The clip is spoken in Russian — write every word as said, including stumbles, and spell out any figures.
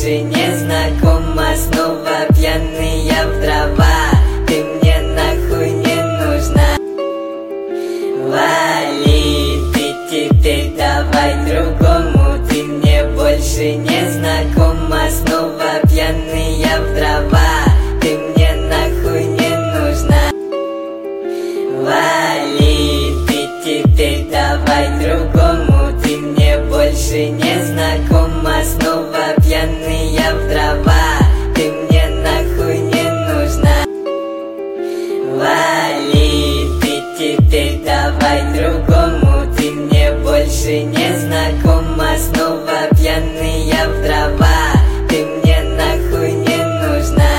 больше не знакома. Снова пьяная в дрова, ты мне нахуй не нужна. Вали, ты теперь давай другому, ты мне больше не знакома. Снова пьяная в дрова, ты мне нахуй не нужна. Вали, ты теперь давай другому, ты мне больше не знакома. Снова пьяная в дрова, ты мне нахуй не нужна. Вали, ты теперь давай другому, ты мне больше не знакома.